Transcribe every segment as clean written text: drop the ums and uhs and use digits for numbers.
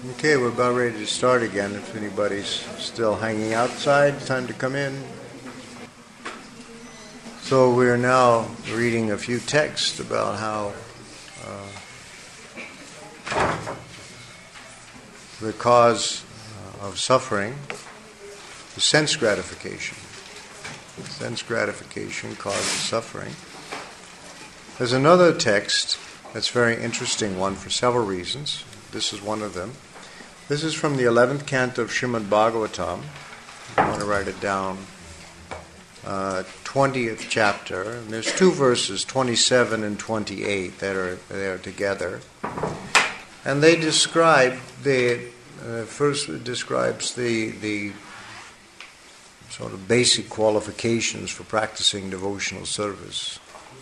Okay, we're about ready to start again. If anybody's still hanging outside, time to come in. So we're now reading a few texts about how the cause of suffering is sense gratification. Sense gratification causes suffering. There's another text that's a very interesting one for several reasons. This is one of them. This is from the 11th canto of Srimad Bhagavatam. I want to write it down. 20th chapter. And there's two verses, 27 and 28, that are there together. And they describe first it describes the sort of basic qualifications for practicing devotional service.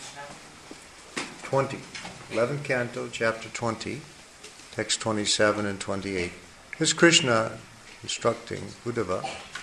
11th canto, chapter 20, text 27 and 28. This is Krishna instructing Uddhava.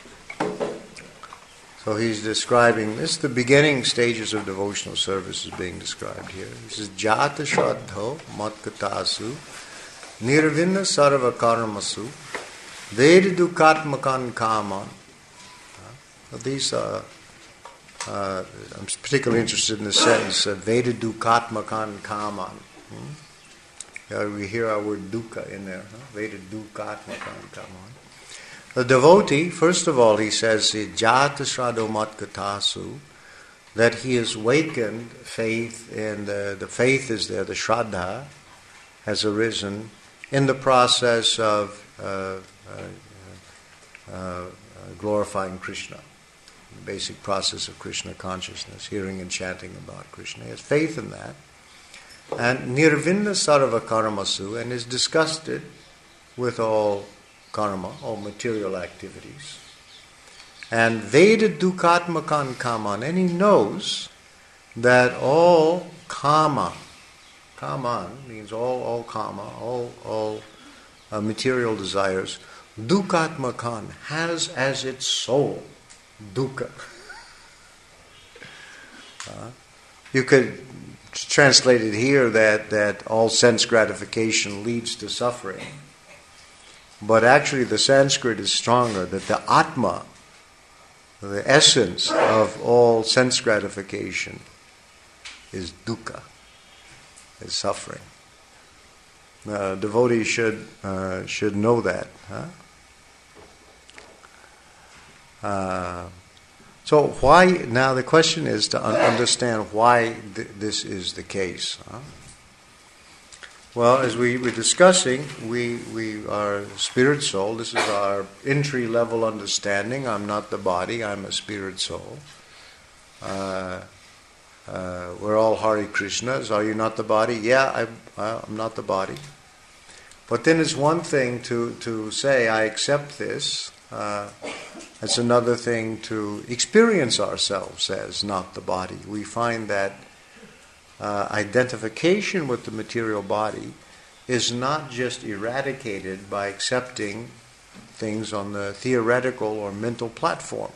So he's describing, this is the beginning stages of devotional service is being described here. This is Jata Shraddho Matkatasu Nirvinna Sarva Karmasu Veda Dukatmakan Kaman. These are, I'm particularly interested in the sentence, Veda Dukatmakan Kaman. We hear our word dukkha in there. Veda Dukatmakan Kaman. The devotee, first of all, he says, Jata Shraddho Matkatasu, that he has awakened faith, and the faith is there, the Shraddha has arisen in the process of glorifying Krishna, the basic process of Krishna consciousness, hearing and chanting about Krishna. He has faith in that. And Nirvinna Sarva Karmasu, and is disgusted with all karma, all material activities. And Veda Dukatmakan Kaman, and he knows that all Kaman means all kama, all material desires, Dukatmakan has as its soul dukkha. You could translate it here that all sense gratification leads to suffering. But actually the Sanskrit is stronger, that the Atma, the essence of all sense gratification, is dukkha, is suffering. Devotees should know that. So why, now the question is to understand why this is the case. Well, as we were discussing, we are spirit soul. This is our entry level understanding. I'm not the body, I'm a spirit soul. We're all Hare Krishnas. Are you not the body? Yeah, I'm not the body. But then it's one thing to say, I accept this. It's another thing to experience ourselves as not the body. We find that identification with the material body is not just eradicated by accepting things on the theoretical or mental platform.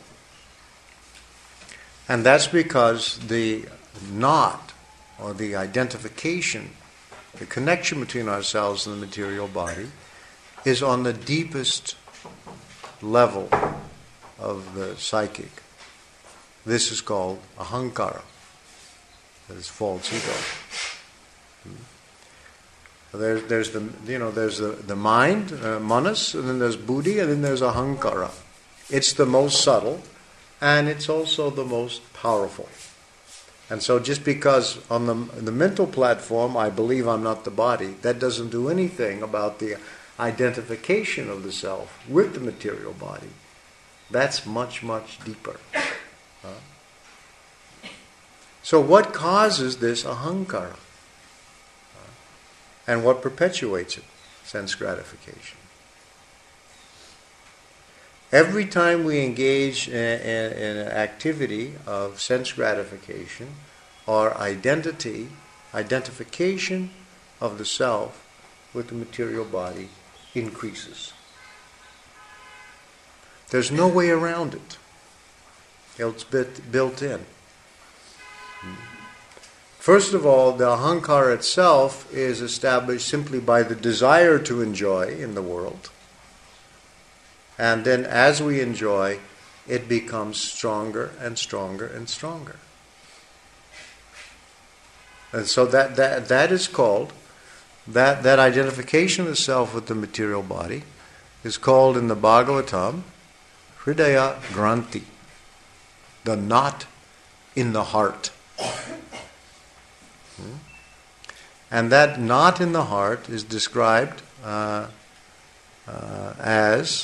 And that's because the knot, or the identification, the connection between ourselves and the material body, is on the deepest level of the psychic. This is called ahankara. That is false ego. There's the mind, manas, and then there's buddhi, and then there's ahankara. It's the most subtle, and it's also the most powerful. And so just because on the mental platform I believe I'm not the body, that doesn't do anything about the identification of the self with the material body. That's much, much deeper. So what causes this ahankara? And what perpetuates it? Sense gratification. Every time we engage in an activity of sense gratification, our identification of the self with the material body increases. There's no way around it. It's built in. First of all, the ahankara itself is established simply by the desire to enjoy in the world. And then as we enjoy, it becomes stronger and stronger and stronger. And so that is called, that identification of the self with the material body is called in the Bhagavatam, Hridaya Granthi, the knot in the heart. And that knot in the heart is described as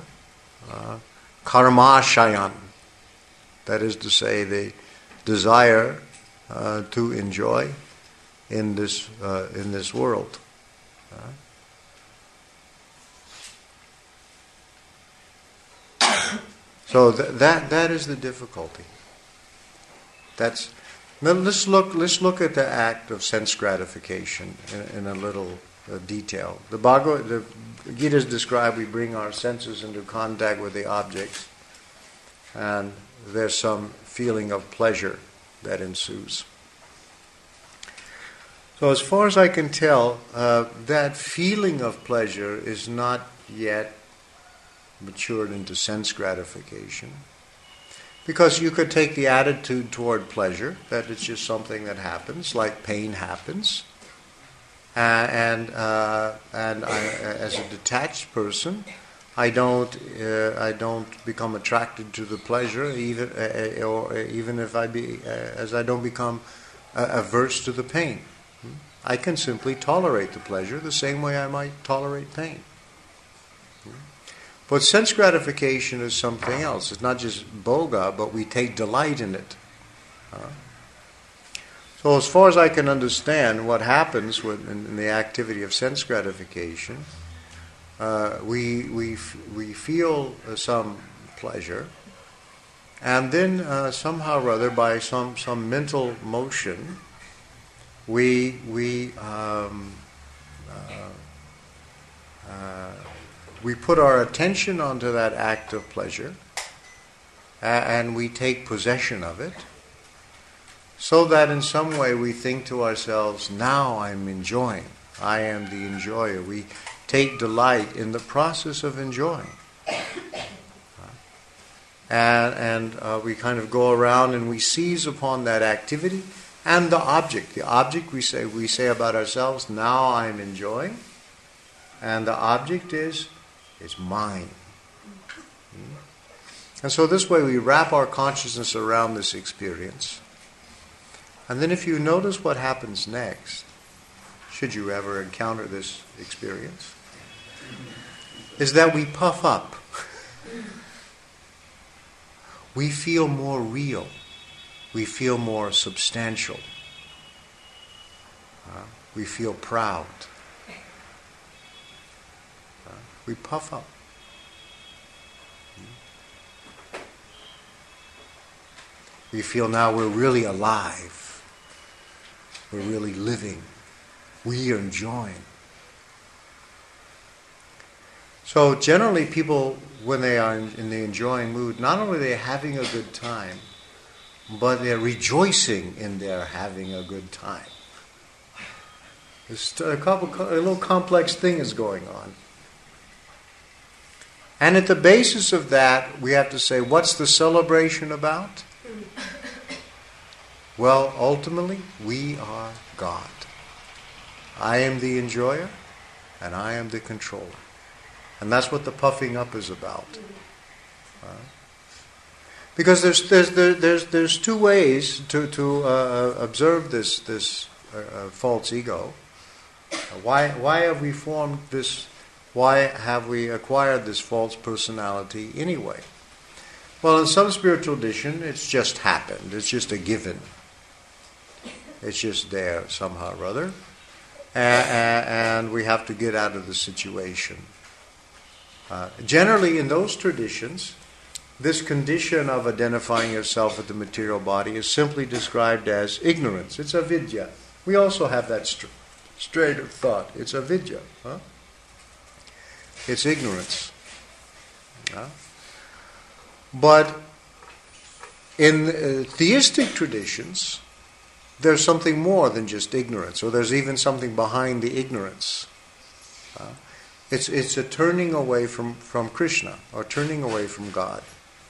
karmashayan. That is to say, the desire to enjoy in this world. So that is the difficulty. Now let's look at the act of sense gratification in a little detail. The Gita is described, we bring our senses into contact with the objects, and there's some feeling of pleasure that ensues. So as far as I can tell, that feeling of pleasure is not yet matured into sense gratification. Because you could take the attitude toward pleasure, that it's just something that happens, like pain happens. And I, as a detached person, I don't become attracted to the pleasure, even if as I don't become averse to the pain. I can simply tolerate the pleasure the same way I might tolerate pain. But sense gratification is something else. It's not just bhoga, but we take delight in it. So as far as I can understand what happens in the activity of sense gratification, we feel some pleasure, and then somehow or other, by some mental motion, we put our attention onto that act of pleasure, and we take possession of it, so that in some way we think to ourselves, now I'm enjoying. I am the enjoyer. We take delight in the process of enjoying. And we kind of go around and we seize upon that activity and the object. The object we say about ourselves, now I'm enjoying, and the object is mine. And so this way we wrap our consciousness around this experience. And then if you notice what happens next, should you ever encounter this experience, is that we puff up. We feel more real. We feel more substantial. We feel proud. We puff up. We feel now we're really alive. We're really living. We are enjoying. So generally people, when they are in the enjoying mood, not only are they having a good time, but they're rejoicing in their having a good time. A little complex thing is going on. And at the basis of that, we have to say, what's the celebration about? Well, ultimately, we are God. I am the enjoyer, and I am the controller. And that's what the puffing up is about. Because there's two ways to observe this false ego. Why have we formed this? Why have we acquired this false personality anyway? Well, in some spiritual tradition, it's just happened. It's just a given. It's just there somehow or other. And we have to get out of the situation. Generally, in those traditions, this condition of identifying yourself with the material body is simply described as ignorance. It's avidya. We also have that straight of thought. It's avidya. It's ignorance. But in theistic traditions, there's something more than just ignorance, or there's even something behind the ignorance. It's a turning away from Krishna, or turning away from God.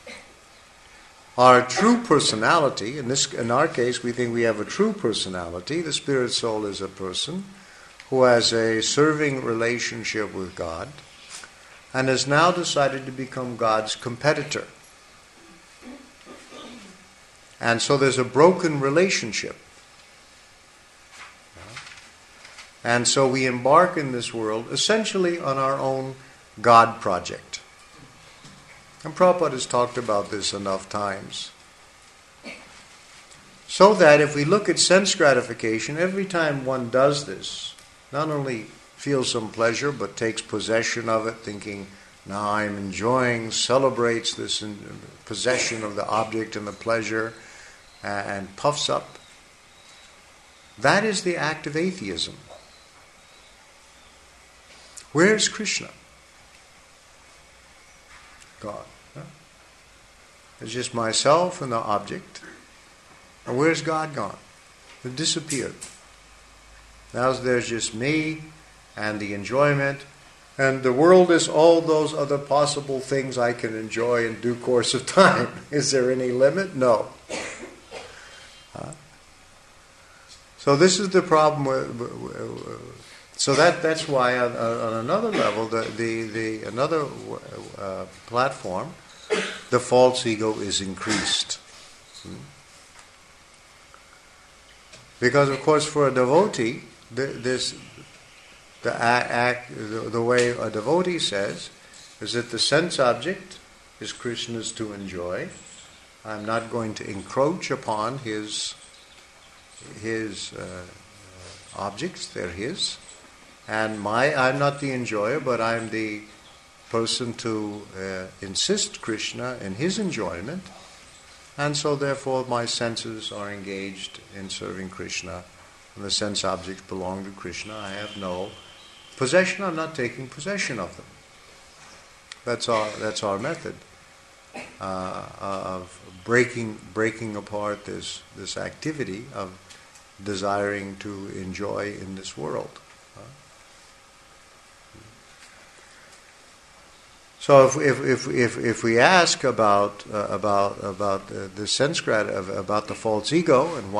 Our true personality, in our case, we think we have a true personality. The spirit soul is a person who has a serving relationship with God and has now decided to become God's competitor. And so there's a broken relationship. And so we embark in this world essentially on our own God project. And Prabhupada has talked about this enough times. So that if we look at sense gratification, every time one does this, not only feels some pleasure, but takes possession of it, thinking, now I'm enjoying, celebrates this possession of the object and the pleasure, and puffs up, that is the act of atheism. Where is Krishna? God. It's just myself and the object. And where's God gone? It disappeared. Now there's just me and the enjoyment, and the world is all those other possible things I can enjoy in due course of time. Is there any limit? No. So this is the problem. So that's why on another level, the another platform, the false ego is increased. Because of course, for a devotee, the way a devotee says is that the sense object is Krishna's to enjoy. I'm not going to encroach upon his objects; they're his. And I'm not the enjoyer, but I'm the person to insist Krishna in his enjoyment. And so therefore my senses are engaged in serving Krishna, and the sense objects belong to Krishna. I have no possession, I'm not taking possession of them. That's our method of breaking apart this activity of desiring to enjoy in this world. So if we ask about the sense about the false ego and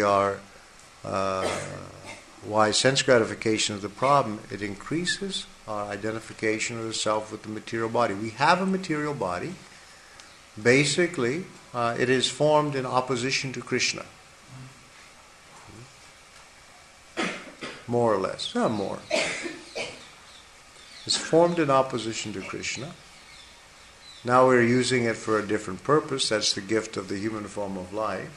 why sense gratification is the problem, it increases our identification of the self with the material body. We have a material body. Basically, it is formed in opposition to Krishna, more or less, not more. It's formed in opposition to Krishna. Now we're using it for a different purpose. That's the gift of the human form of life.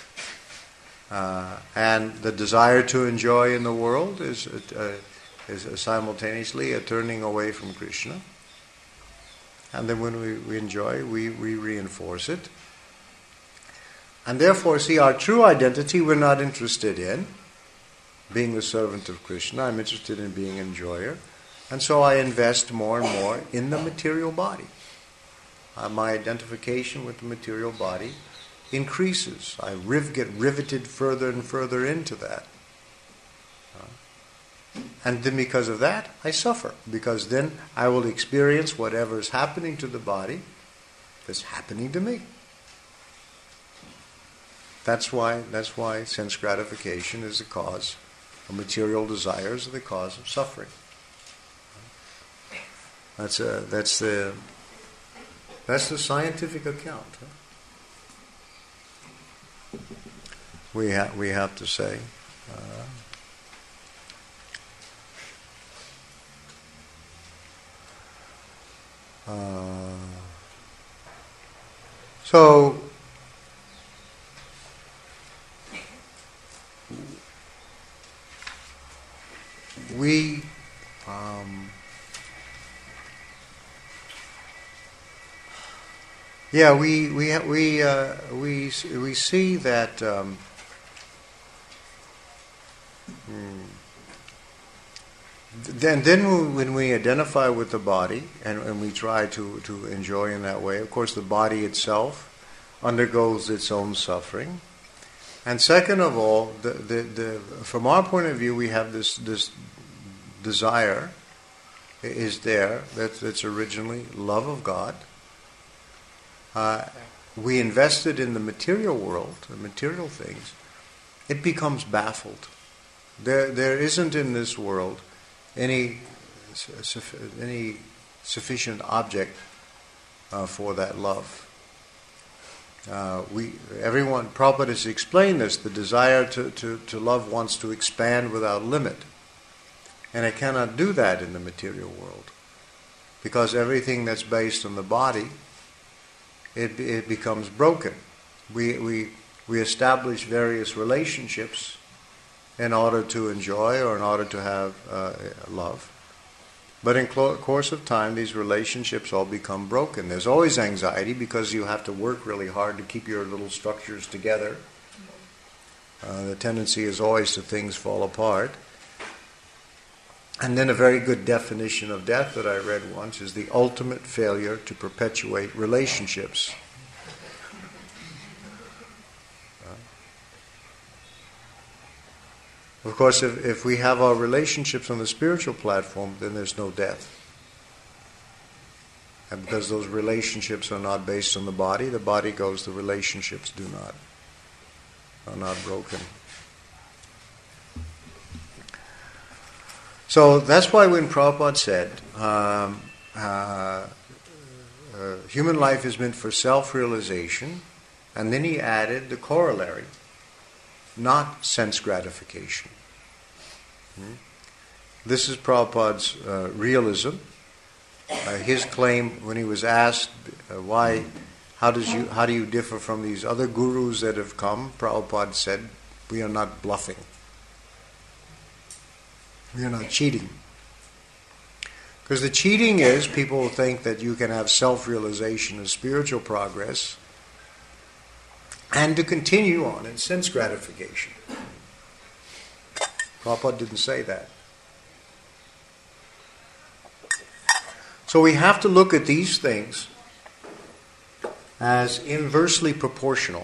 And the desire to enjoy in the world is simultaneously a turning away from Krishna. And then when we enjoy, we reinforce it. And therefore, see, our true identity we're not interested in, being the servant of Krishna. I'm interested in being an enjoyer. And so I invest more and more in the material body. My identification with the material body increases. I get riveted further and further into that. And then because of that, I suffer. Because then I will experience whatever is happening to the body that's happening to me. That's why sense gratification is the cause of material desires, are the cause of suffering. That's the scientific account. We have to say. So we see that then when we identify with the body and we try to enjoy in that way, of course the body itself undergoes its own suffering, And second of all, from our point of view, we have this desire is there that's originally love of God. We invested in the material world, the material things. It becomes baffled. There isn't in this world any sufficient object for that love. Prabhupada has explained this. The desire to love wants to expand without limit, and it cannot do that in the material world, because everything that's based on the body, it becomes broken. We establish various relationships in order to enjoy or in order to have love. But in course of time, these relationships all become broken. There's always anxiety because you have to work really hard to keep your little structures together. The tendency is always to things fall apart. And then a very good definition of death that I read once is the ultimate failure to perpetuate relationships. Of course, if we have our relationships on the spiritual platform, then there's no death. And because those relationships are not based on the body goes, the relationships are not broken. So that's why when Prabhupada said, human life is meant for self-realization, and then he added the corollary, not sense gratification. This is Prabhupada's realism. His claim, when he was asked how do you differ from these other gurus that have come, Prabhupada said, we are not bluffing. We are not cheating. Because the cheating is, people think that you can have self-realization and spiritual progress and to continue on in sense gratification. Prabhupada didn't say that. So we have to look at these things as inversely proportional.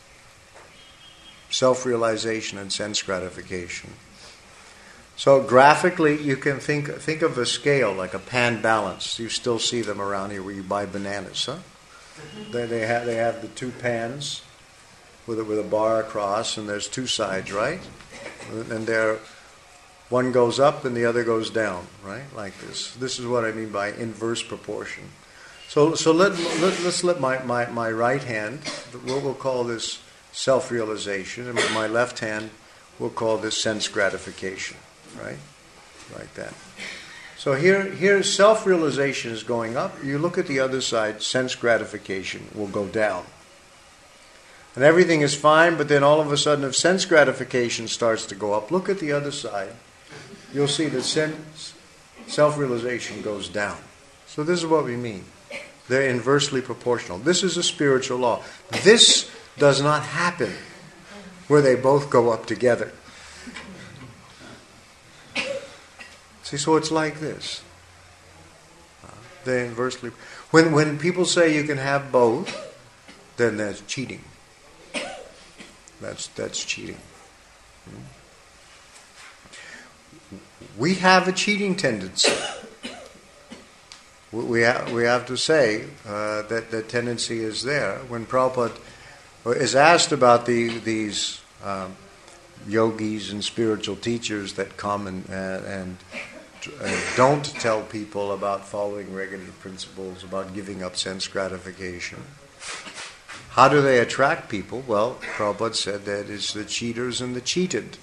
Self-realization and sense gratification. So graphically, you can think of a scale like a pan balance. You still see them around here where you buy bananas, huh? They have the two pans with a bar across, and there's two sides, right? And one goes up and the other goes down, right? Like this. This is what I mean by inverse proportion. So let's let my right hand, we'll call this self-realization, and my left hand, we'll call this sense gratification. Right? Like that. So here self-realization is going up. You look at the other side, sense gratification will go down. And everything is fine, but then all of a sudden if sense gratification starts to go up, look at the other side. You'll see that self-realization goes down. So this is what we mean. They're inversely proportional. This is a spiritual law. This does not happen where they both go up together. See, so it's like this. They inversely. When people say you can have both, then that's cheating. That's cheating. We have a cheating tendency. We have to say that the tendency is there. When Prabhupada is asked about these yogis and spiritual teachers that come and don't tell people about following regulative principles, about giving up sense gratification. How do they attract people? Well, Prabhupada said that it's the cheaters and the cheated.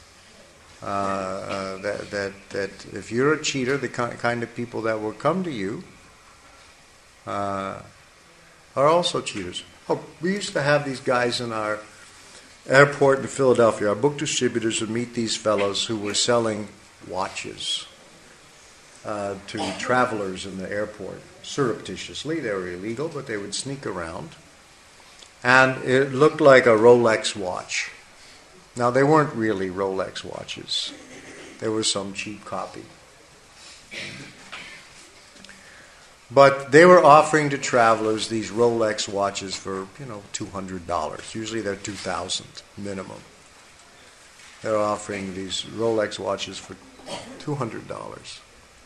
That if you're a cheater, the kind of people that will come to you are also cheaters. Oh, we used to have these guys in our airport in Philadelphia. Our book distributors would meet these fellows who were selling watches to travelers in the airport surreptitiously. They were illegal, but they would sneak around. And it looked like a Rolex watch. Now, they weren't really Rolex watches. They were some cheap copy. But they were offering to travelers these Rolex watches for, $200. Usually they're $2,000 minimum. They're offering these Rolex watches for $200.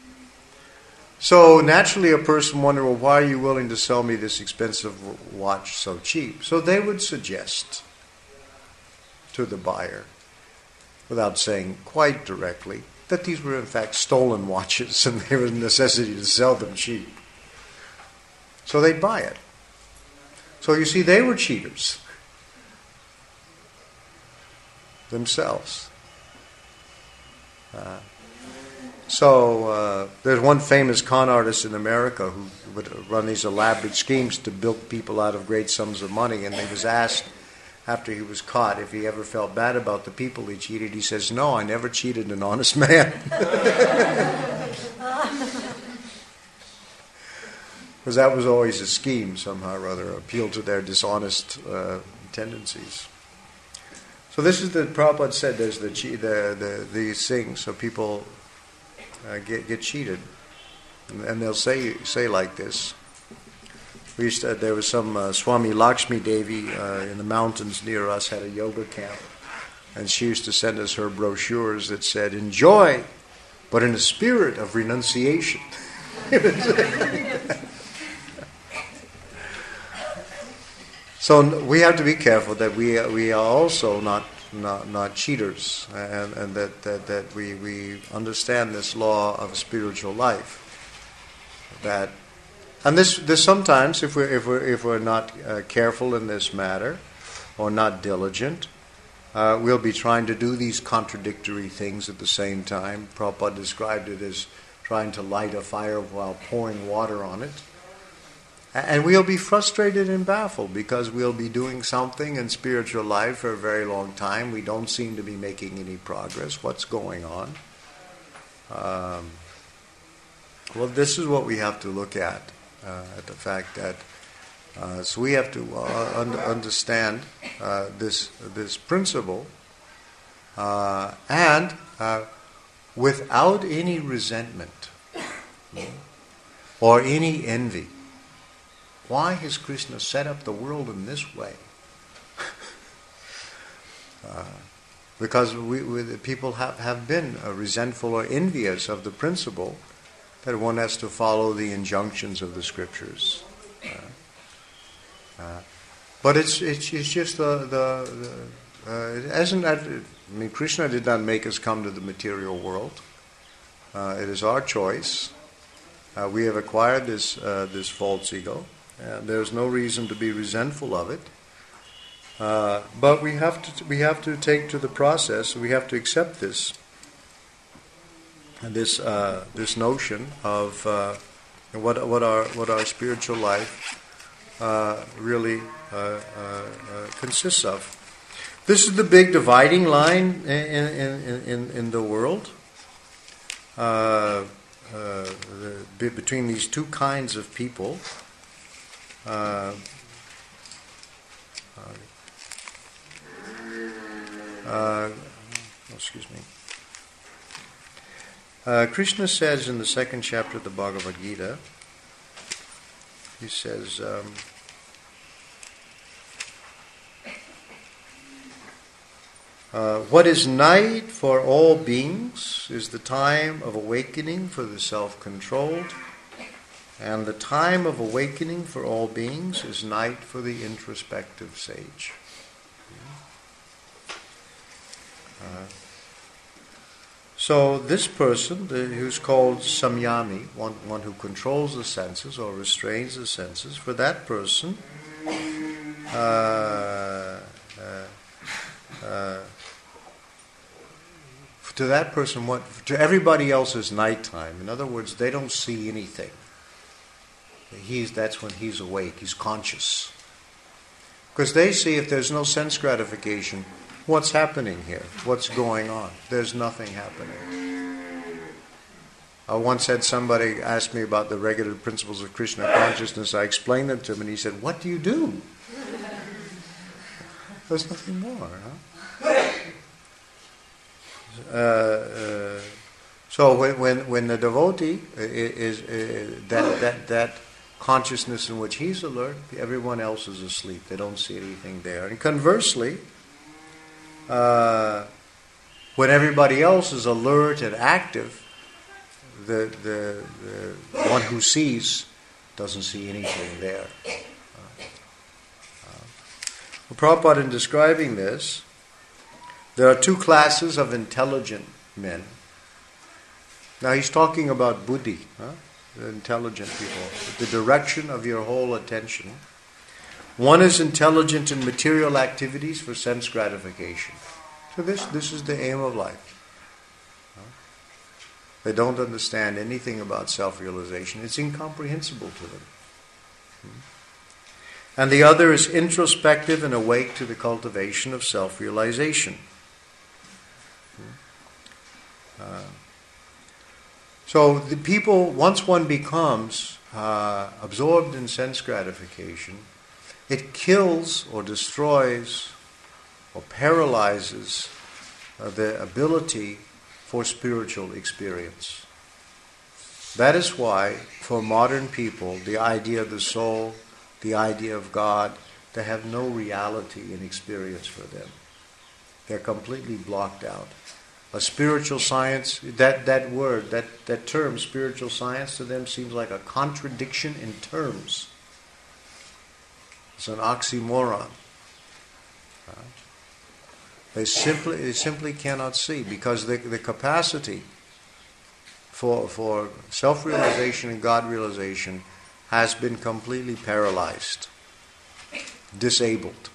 So naturally a person wondered, well, why are you willing to sell me this expensive watch so cheap? So they would suggest to the buyer, without saying quite directly, that these were in fact stolen watches and there was a necessity to sell them cheap. So they'd buy it. So you see, they were cheaters themselves. So there's one famous con artist in America who would run these elaborate schemes to bilk people out of great sums of money, and he was asked after he was caught if he ever felt bad about the people he cheated. He says, "No, I never cheated an honest man." Because that was always a scheme, somehow or other, appeal to their dishonest tendencies. So this is the Prabhupada said. There's these things, so people get cheated, and they'll say like this. There was some Swami Lakshmi Devi in the mountains near us had a yoga camp, and she used to send us her brochures that said, "Enjoy, but in a spirit of renunciation." So we have to be careful that we are also not cheaters, and that we understand this law of spiritual life. And this sometimes, if we're not careful in this matter, or not diligent, we'll be trying to do these contradictory things at the same time. Prabhupada described it as trying to light a fire while pouring water on it. And we'll be frustrated and baffled because we'll be doing something in spiritual life for a very long time. We don't seem to be making any progress. What's going on? Well, this is what we have to look at the fact that so we have to understand this principle and without any resentment or any envy. Why has Krishna set up the world in this way? Because the people have been resentful or envious of the principle that one has to follow the injunctions of the scriptures. But it's just it hasn't. Krishna did not make us come to the material world. It is our choice. We have acquired this false ego. There's no reason to be resentful of it, but we have to take to the process. We have to accept this notion of what our spiritual life really consists of. This is the big dividing line in the world between these two kinds of people. Excuse me. Krishna says in the second chapter of the Bhagavad Gita, he says, what is night for all beings is the time of awakening for the self-controlled, and the time of awakening for all beings is night for the introspective sage. So this person, who's called samyami, one who controls the senses or restrains the senses, for that person, to that person, to everybody else is nighttime. In other words, they don't see anything. That's when he's awake, he's conscious. Because they see if there's no sense gratification, what's happening here? What's going on? There's nothing happening. I once had somebody ask me about the regulative principles of Krishna consciousness. I explained them to him and he said, "What do you do?" There's nothing more, huh? So when the devotee is that consciousness in which he's alert, everyone else is asleep. They don't see anything there. And conversely, when everybody else is alert and active, the one who sees doesn't see anything there. Prabhupada, in describing this, there are two classes of intelligent men. Now he's talking about buddhi, the intelligent people, the direction of your whole attention. One is intelligent in material activities for sense gratification. So this is the aim of life. They don't understand anything about self-realization. It's incomprehensible to them. And the other is introspective and awake to the cultivation of self-realization. So the people, once one becomes absorbed in sense gratification, it kills or destroys or paralyzes the ability for spiritual experience. That is why, for modern people, the idea of the soul, the idea of God, they have no reality in experience for them. They're completely blocked out. A spiritual science, that word, that term, spiritual science, to them seems like a contradiction in terms. It's an oxymoron. They simply cannot see, because the capacity for self-realization and God-realization has been completely paralyzed, disabled.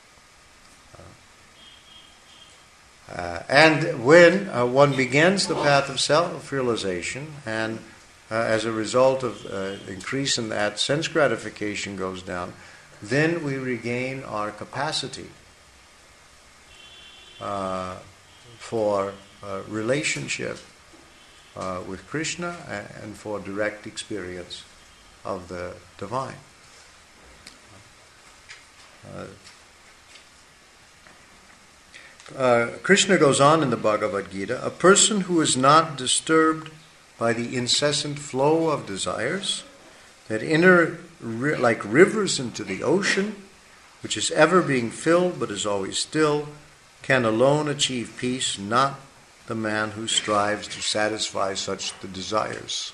And when one begins the path of self-realization, and as a result of increase in that, sense gratification goes down, then we regain our capacity for relationship with Krishna and for direct experience of the divine. Krishna goes on in the Bhagavad Gita, a person who is not disturbed by the incessant flow of desires that enter like rivers into the ocean, which is ever being filled but is always still, can alone achieve peace, not the man who strives to satisfy such the desires.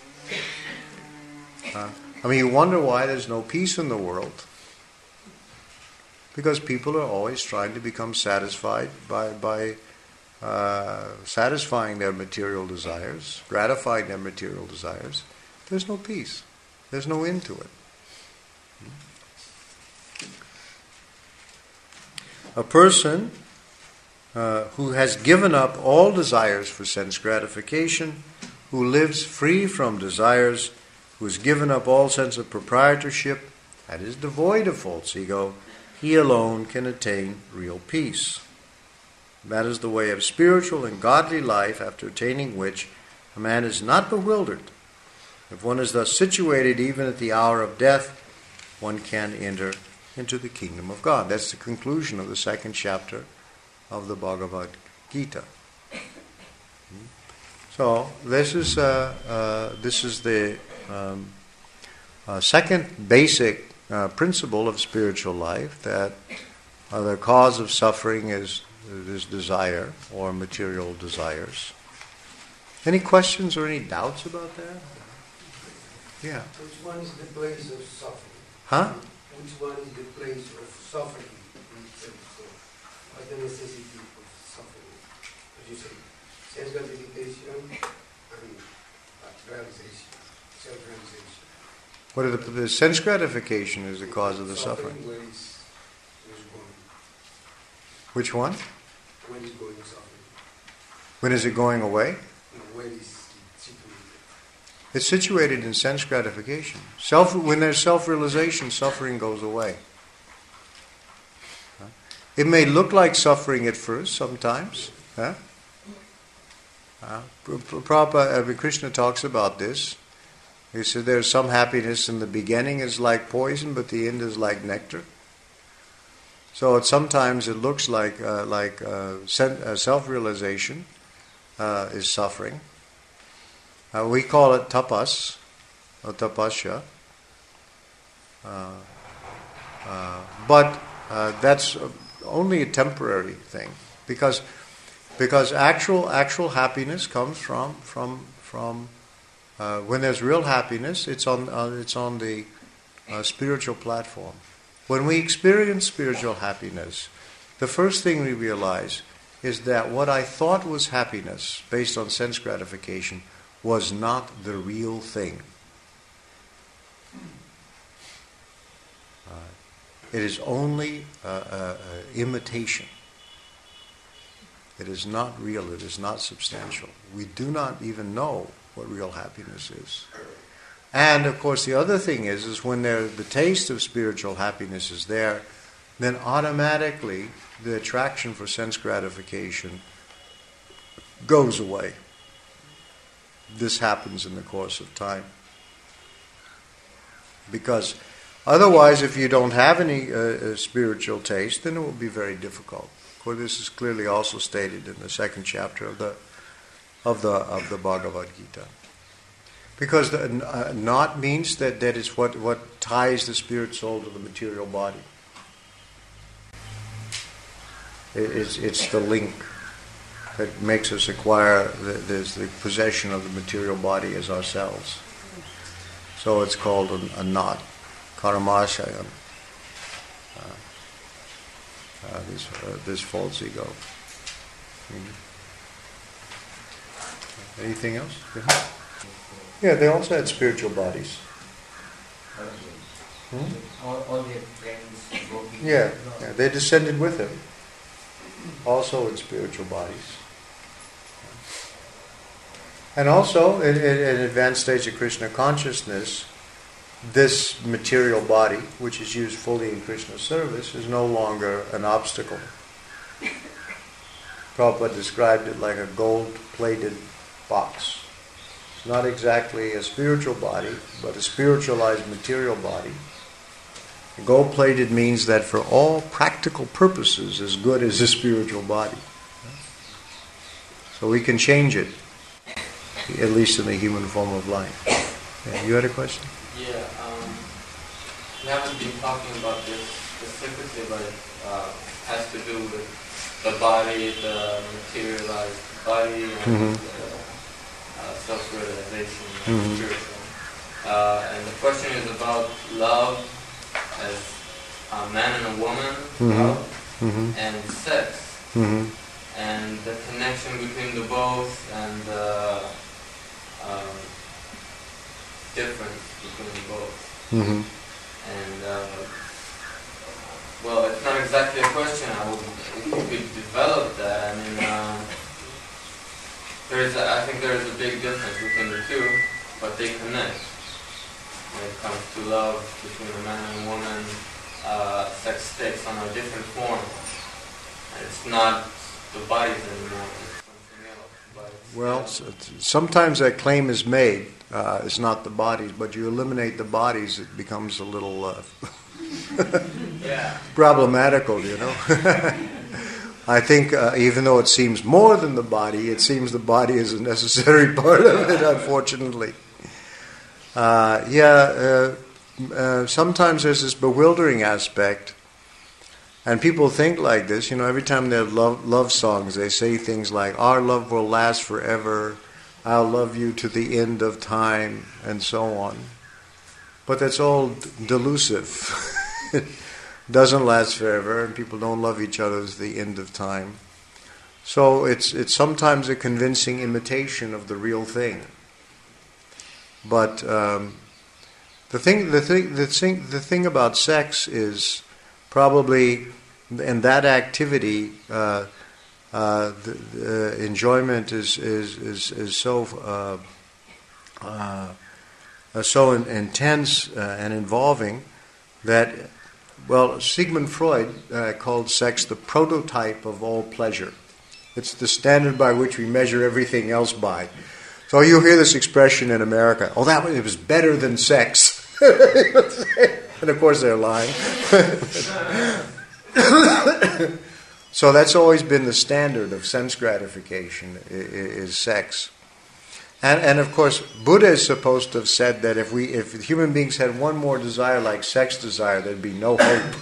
You wonder why there's no peace in the world. Because people are always trying to become satisfied by satisfying their material desires, gratifying their material desires. There's no peace. There's no end to it. A person who has given up all desires for sense gratification, who lives free from desires, who has given up all sense of proprietorship, that is devoid of false ego, he alone can attain real peace. That is the way of spiritual and godly life, after attaining which a man is not bewildered. If one is thus situated, even at the hour of death, one can enter into the kingdom of God. That's the conclusion of the second chapter of the Bhagavad Gita. So this is the second basic principle of spiritual life, that the cause of suffering is desire or material desires. Any questions or any doubts about that? Yeah. Which one is the place of suffering? Huh? Which one is the place of suffering? What's the necessity of suffering? As you say, sense gratification and realization, self-realization. What are the sense gratification is the cause of the suffering? Where is going? Which one? Where is going suffering? When is it going away? Where is it situated? It's situated in sense gratification. When there's self-realization, suffering goes away. It may look like suffering at first, sometimes. Prabhupada, Krishna talks about this. He said there's some happiness in the beginning is like poison, but the end is like nectar. So sometimes it looks like self-realization is suffering, We call it tapas, or tapasya. But that's only a temporary thing, because actual happiness comes from when there's real happiness, it's on the spiritual platform. When we experience spiritual happiness, the first thing we realize is that what I thought was happiness, based on sense gratification, was not the real thing. It is only imitation. It is not real. It is not substantial. We do not even know what real happiness is. And of course, the other thing is when the taste of spiritual happiness is there, then automatically the attraction for sense gratification goes away. This happens in the course of time. Because otherwise, if you don't have any spiritual taste, then it will be very difficult. Of course, this is clearly also stated in the second chapter of the Bhagavad Gita. Because not means that is what ties the spirit soul to the material body. It's the link that makes us acquire the possession of the material body as ourselves. So it's called a knot, karmashayan, this false ego. Anything else? Yeah, they also had spiritual bodies. All their friends. Yeah, they descended with him, also in spiritual bodies. And also, in advanced stage of Krishna consciousness, this material body, which is used fully in Krishna's service, is no longer an obstacle. Prabhupada described it like a gold-plated box. It's not exactly a spiritual body, but a spiritualized material body. Gold-plated means that for all practical purposes, as good as a spiritual body. So we can change it, at least in the human form of life. Yeah, you had a question? Yeah, we haven't been talking about this specifically, but it has to do with the body, the materialized body, and self-realization, and spiritual. And the question is about love as a man and a woman, love, and sex, and the connection between the both, and the difference between the both. And well, it's not exactly a question. If you could develop that, I mean, I think there is a big difference between the two, but they connect. When it comes to love between a man and a woman, sex takes on a different form. And it's not the bodies anymore, it's something else. Well, sometimes that claim is made. It's not the bodies, but you eliminate the bodies, it becomes a little problematical, you know. I think even though it seems more than the body, it seems the body is a necessary part of it, unfortunately. Sometimes there's this bewildering aspect, and people think like this, you know, every time they have love songs, they say things like, our love will last forever, I'll love you to the end of time, and so on. But that's all delusive. It doesn't last forever, and people don't love each other to the end of time. So it's sometimes a convincing imitation of the real thing. But the thing about sex is probably in that activity. The enjoyment is so intense and involving that, well, Sigmund Freud called sex the prototype of all pleasure. It's the standard by which we measure everything else by. So you hear this expression in America, it was better than sex. And of course they're lying. So that's always been the standard of sense gratification, is sex. And of course, Buddha is supposed to have said that if human beings had one more desire like sex desire, there'd be no hope.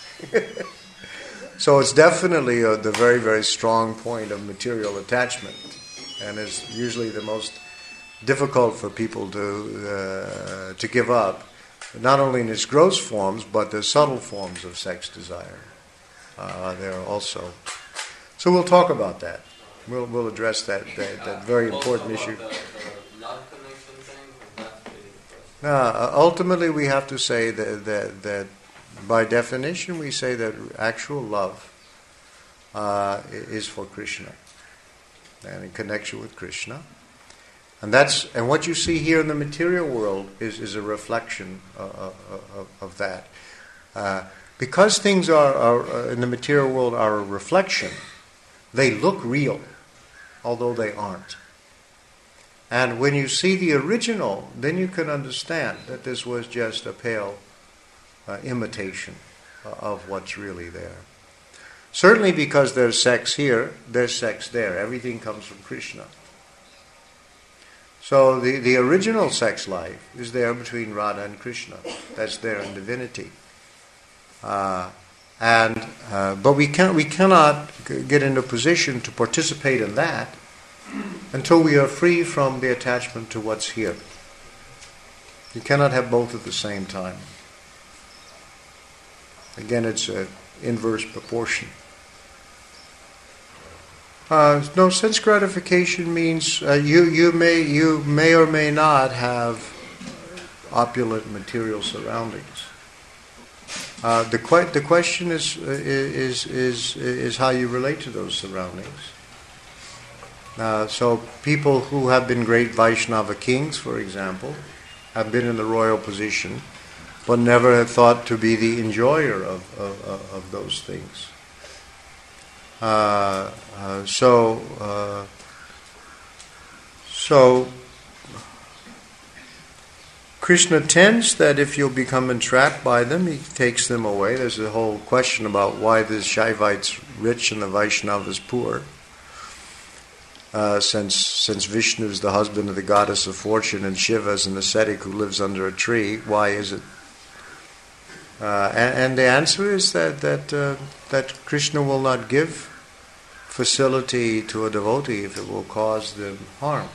So it's definitely the very, very strong point of material attachment, and is usually the most difficult for people to give up, not only in its gross forms, but the subtle forms of sex desire. There also. So we'll talk about that. We'll address that very important issue. The love connection thing, that's really the question. Ultimately, we have to say that by definition, we say that actual love is for Krishna and in connection with Krishna. And what you see here in the material world is a reflection of that. Because things are in the material world are a reflection, they look real, although they aren't. And when you see the original, then you can understand that this was just a pale imitation of what's really there. Certainly because there's sex here, there's sex there. Everything comes from Krishna. So the original sex life is there between Radha and Krishna. That's there in divinity. But we cannot get into a position to participate in that until we are free from the attachment to what's here. You cannot have both at the same time. Again, it's an inverse proportion. No, sense gratification means you may or may not have opulent material surroundings. The question is how you relate to those surroundings. So people who have been great Vaishnava kings, for example, have been in the royal position, but never have thought to be the enjoyer of those things. So Krishna tends that if you'll become entrapped by them, he takes them away. There's a whole question about why the Shaivite's rich and the Vaishnava's poor. Since Vishnu is the husband of the goddess of fortune and Shiva is an ascetic who lives under a tree, why is it? And the answer is that Krishna will not give facility to a devotee if it will cause them harm.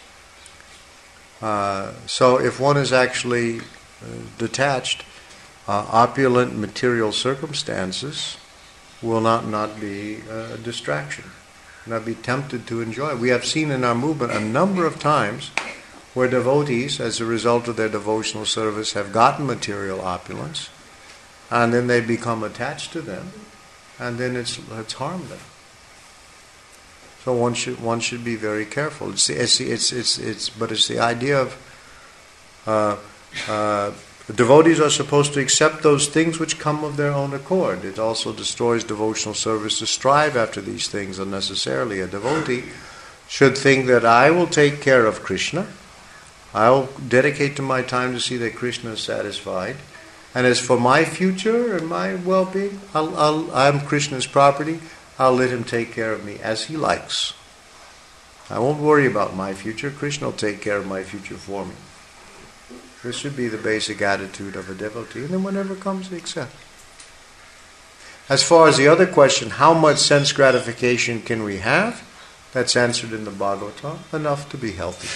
So if one is actually detached, opulent material circumstances will not be a distraction, not be tempted to enjoy. We have seen in our movement a number of times where devotees, as a result of their devotional service, have gotten material opulence, and then they become attached to them, and then it's harmed them. So one should be very careful. But it's the idea of devotees are supposed to accept those things which come of their own accord. It also destroys devotional service to strive after these things unnecessarily. A devotee should think that I will take care of Krishna. I will dedicate to my time to see that Krishna is satisfied. And as for my future and my well-being, I'm Krishna's property. I'll let him take care of me as he likes. I won't worry about my future. Krishna will take care of my future for me. This should be the basic attitude of a devotee. And then whatever comes, he accepts. As far as the other question, how much sense gratification can we have? That's answered in the Bhagavatam. Enough to be healthy.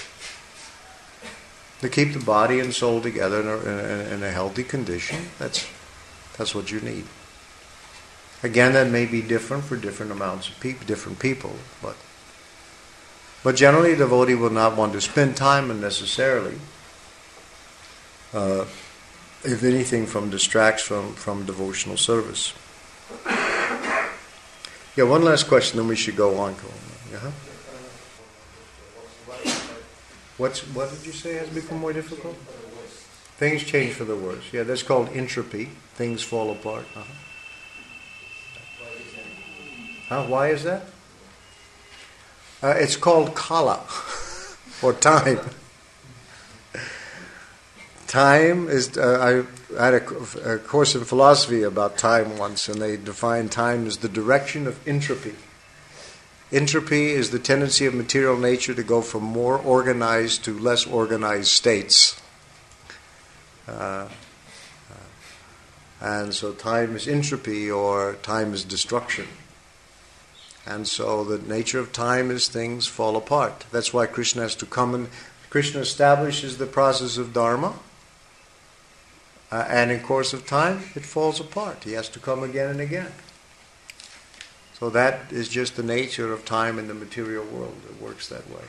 To keep the body and soul together in a healthy condition. That's what you need. Again, that may be different for different amounts of different people, but generally, a devotee will not want to spend time unnecessarily, if anything, distracts from devotional service. Yeah, one last question, then we should go on. Uh-huh. What did you say has become more difficult? Things change for the worse. Yeah, that's called entropy. Things fall apart. Uh-huh. Why is that? It's called kala, or time. Time is... I had a course in philosophy about time once, and they defined time as the direction of entropy. Entropy is the tendency of material nature to go from more organized to less organized states. And so time is entropy, or time is destruction. And so the nature of time is things fall apart. That's why Krishna has to come and Krishna establishes the process of Dharma. And in course of time, it falls apart. He has to come again and again. So that is just the nature of time in the material world. It works that way.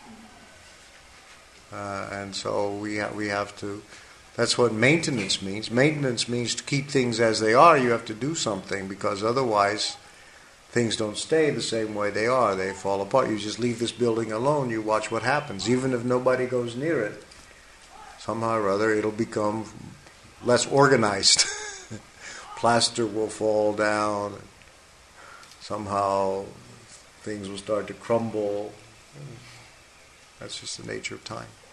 And so we have to... That's what maintenance means. Maintenance means to keep things as they are. You have to do something, because otherwise things don't stay the same way they are. They fall apart. You just leave this building alone. You watch what happens. Even if nobody goes near it, somehow or other it'll become less organized. Plaster will fall down. Somehow things will start to crumble. That's just the nature of time.